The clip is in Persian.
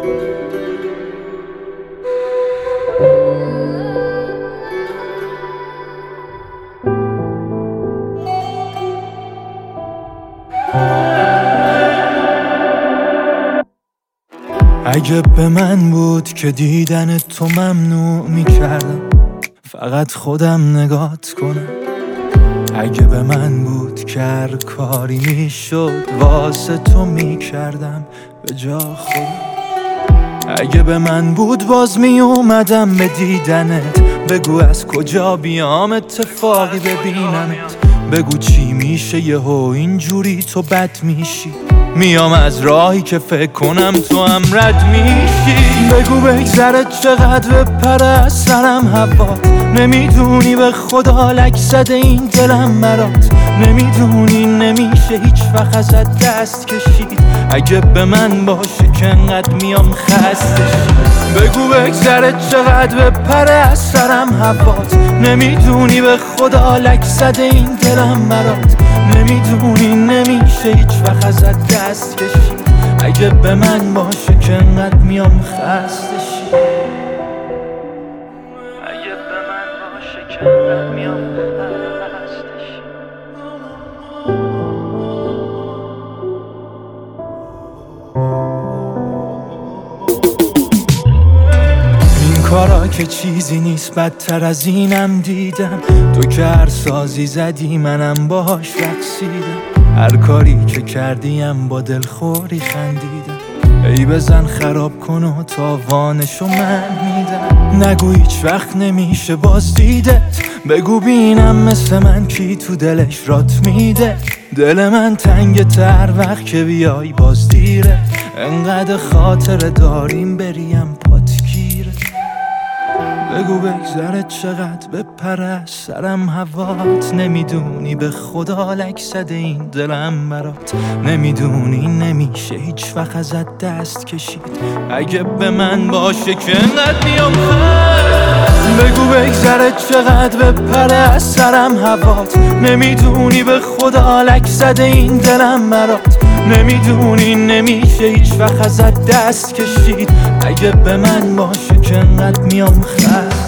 اگه به من بود که دیدن تو ممنوع میکردم، فقط خودم نگات کنم. اگه به من بود که هر کاری میشد واسه تو میکردم به جا خودم. اگه به من بود باز میومدم به دیدنت، بگو از کجا بیام اتفاقی ببینمت، بگو چی میشه یهو اینجوری تو بد میشی، میام از راهی که فکر کنم تو هم رد میشی. بگو بگذره چقدر بپره از سرم هوات، نمیدونی به خدا لک زده این دلم برات، نمیدونی نمیشه هیچ وقت ازت دست کشید. اگه به من باشه که انقدر میام خسته شید. بگو بگذره چقدر بپره از سرم هوات، نمیدونی به خدا لک زده این دلم برات، نمیدونی نمیشه هیچ وقت ازت دست کشید. اگه به من باشه که انقدر میام خسته شید. اگه به من باشه که انقدر میام خسته شید. این کارا که چیزی نیست بدتر از اینم دیدم، تو که هر سازی زدی منم باهاش رقصیدم، هر کاری که کردیم با دلخوری خندیدم. ای بزن خراب کن و تاوانشو من میدم، نگو هیچ وقت نمیشه باز دیدت، بگو بینم مثل من کی تو دلش رات میده. دل من تنگ تر وقت که بیای باز دیره، انقدر خاطر داریم بریم پات گیره. بگو بگذره چقدر بپره از سرم هوات، نمیدونی به خدا لک زده این دلم برات، نمیدونی نمیشه هیچ وقت ازت دست کشید. اگه به من باشه که انقدر میام بگو بگذره چقدر بپره از سرم هوات، نمیدونی به خدا لک زده این دلم برات، نمیدونی نمیشه هیچ وقت ازت دست کشید. اگه به من باشه که انقدر میام